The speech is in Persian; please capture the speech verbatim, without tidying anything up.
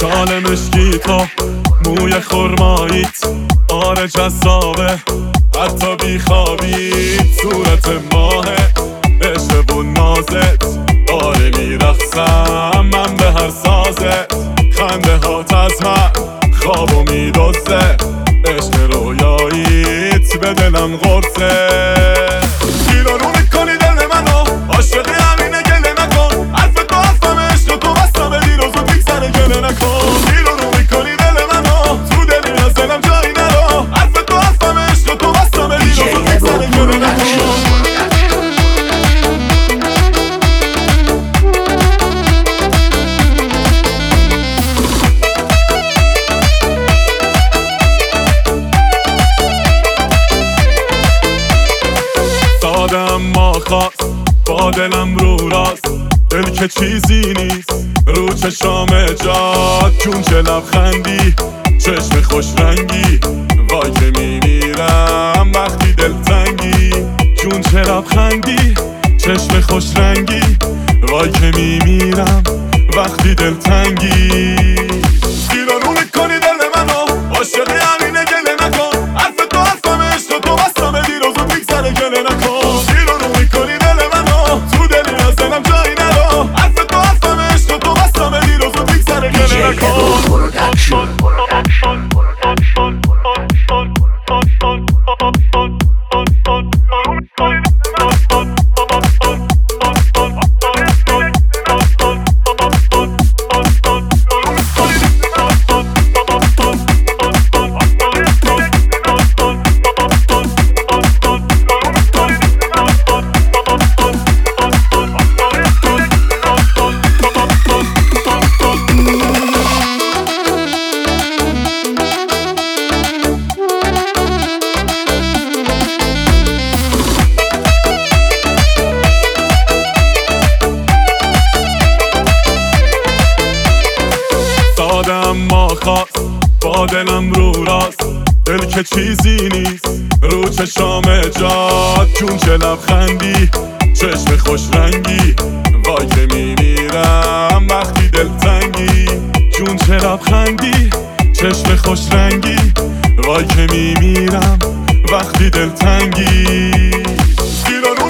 شال مشکی تو موی خرماییت آره جذابه، حتی بیخوابیت صورت ماهه، عشق و نازت آره میرخصم من به هر سازت، خنده هات از من خوابو میدزه، عشق رویاییت به دلم قرصه. گیرارو میکنی دل منو، عاشق همینه گله نکن، حرف تو حرفم عشق تو بستم دیروز و بیگذره گله نکن. گیرارو میکنی دل منو، تو دلی از دلم جایی نرو، حرف تو حرفم عشق تو بستم دیروز و بیگذره گله نکن. اما خواست با دلم رو راست، دل که چیزی نیست رو چشام جاد، چون چه لبخندی چشم خوش رنگی، وای که میمیرم وقتی دلتنگی، چون چه لبخندی چشم خوش رنگی، وای که میمیرم وقتی دلتنگی. گیرارو میکنی دل منو، عاشق همینه گله نکن، حرف تو حرفم عشق تو بستم دیروز و بیگذره گله نکن. اما خواست با دلم رو راست، دل که چیزی نیست رو چشام جاد، چون چه لبخندی چشم خوش رنگی، وای که میمیرم وقتی دلتنگی، چون چه لبخندی چشم خوش رنگی، وای که میمیرم وقتی دلتنگی.